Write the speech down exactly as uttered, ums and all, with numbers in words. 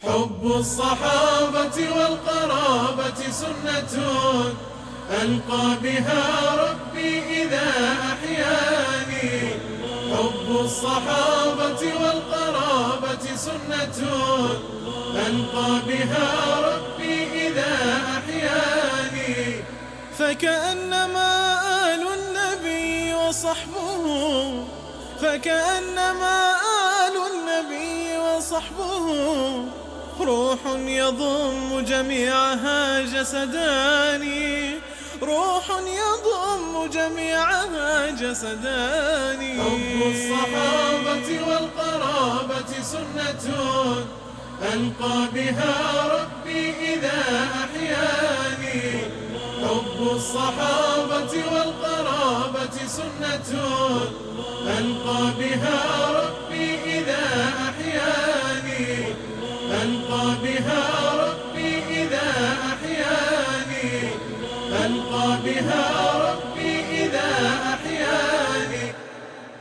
حب الصحابة والقرابة سنة ألقى بها ربي إذا أحياني. حب الصحابة والقرابة سنة ألقى بها ربي إذا أحياني. فكأنما آل النبي وصحبه فكأنما آل النبي وصحبه روح يضم جميعها جسداني روح يضم جميعها جسداني. حب الصحابة والقرابة سنة ألقى بها ربي إذا أحياني. حب الصحابة والقرابة سنة ألقى بها ربي إذا أحياني. ألقى بها ربي إذا أحياني. ألقى بها ربي